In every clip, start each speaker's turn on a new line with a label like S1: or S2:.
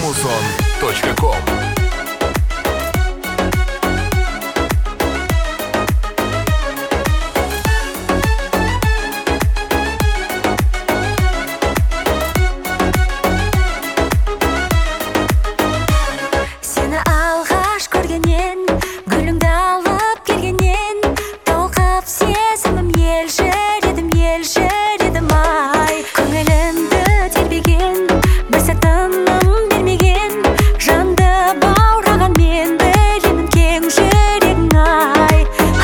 S1: muson.com.
S2: Seni alğaç görgenen, gülüngdü alıp kelgenen, толқып сезімім елжір едім ай. Көңілімді тербеген, бір сәт тыным бермеген, жанды баураған мен білемін кең жүрегің ай.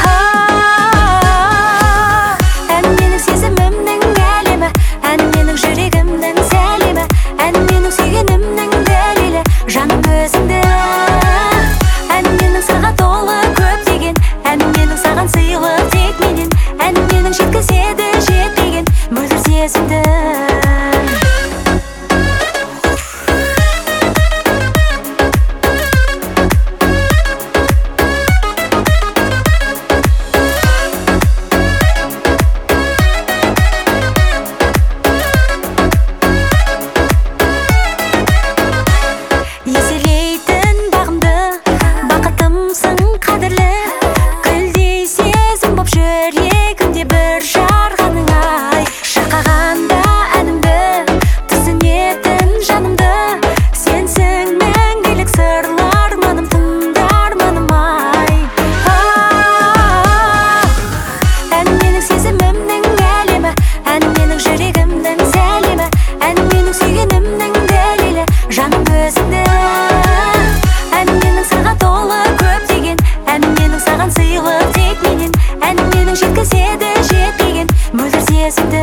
S2: Ән менің сезімімнің әлемі, ән менің жүрегімнің сәлемі, ән менің сүйгенімнің дәлелі, жаным өзіңді. Ән менің саған толы көптеген, ән менің саған сыйлы тек менен, ән менің жеткізеді жетпеген мөлдір сезімді. Еселейтін бағымды, бақытымсың қадірлі, гүлдей сезім боп жүрегімде бір жарғаның ай. Шырқағанда әнімді, түсінетін жанымды, сенсің мәңгілік сырлар маным, тыңдарманым ай. Ән менің сезімімнің әлемі, ән менің жүрегімнің сәлемі, ән менің сүйгенімнің дәлелі, жаным өзіңді. Ән менің саған толы көптеген, ән менің саған сыйлы тек менен, ән менің жеткізеді жетпеген мөлдір сезімді.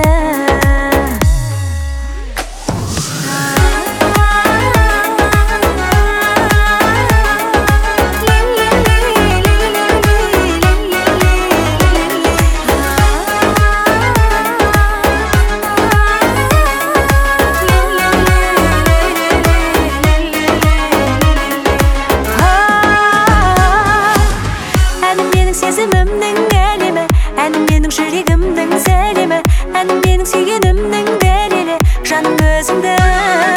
S2: Әнім менің сезімімнің әлемі, әнім менің жүрегімнің сәлемі, әнім менің сүйгенімнің дәлелі, жаным өзіңді.